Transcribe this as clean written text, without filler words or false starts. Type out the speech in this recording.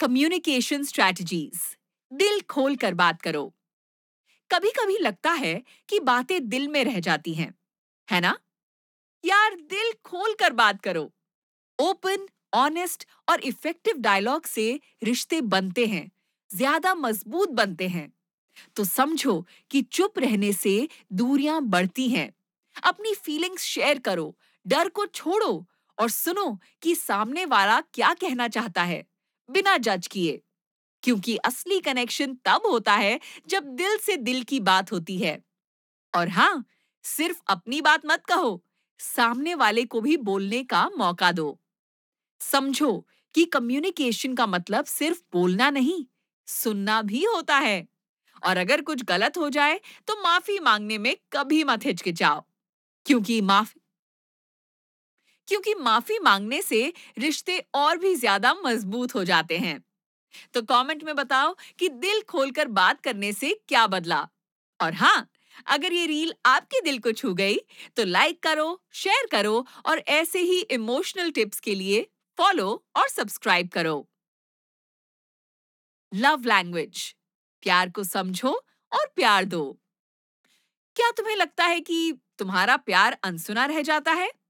Communication strategies. दिल खोल कर बात करो। कभी-कभी लगता है कि बातें दिल में रह जाती हैं, है ना? यार, दिल खोल कर बात करो। ओपन, ऑनेस्ट और इफेक्टिव डायलॉग से रिश्ते बनते हैं, ज्यादा मजबूत बनते हैं। तो समझो कि चुप रहने से दूरियां बढ़ती हैं। अपनी फीलिंग्स शेयर करो, डर को छोड़ो और सुनो कि सामने वाला क्या कहना चाहता है, बिना जज किए। क्योंकि असली कनेक्शन तब होता है जब दिल से दिल की बात होती है। और हाँ, सिर्फ अपनी बात मत कहो, सामने वाले को भी बोलने का मौका दो। समझो कि कम्युनिकेशन का मतलब सिर्फ बोलना नहीं, सुनना भी होता है। और अगर कुछ गलत हो जाए तो माफी मांगने में कभी मत हिचकिचाओ। क्योंकि माफ क्योंकि माफी मांगने से रिश्ते और भी ज्यादा मजबूत हो जाते हैं। तो कमेंट में बताओ कि दिल खोलकर बात करने से क्या बदला। और हाँ, अगर ये रील आपके दिल को छू गई तो लाइक करो, शेयर करो और ऐसे ही इमोशनल टिप्स के लिए फॉलो और सब्सक्राइब करो। Love language. प्यार को समझो और प्यार दो। क्या तुम्हें लगता है कि तुम्हारा प्यार अनसुना रह जाता है?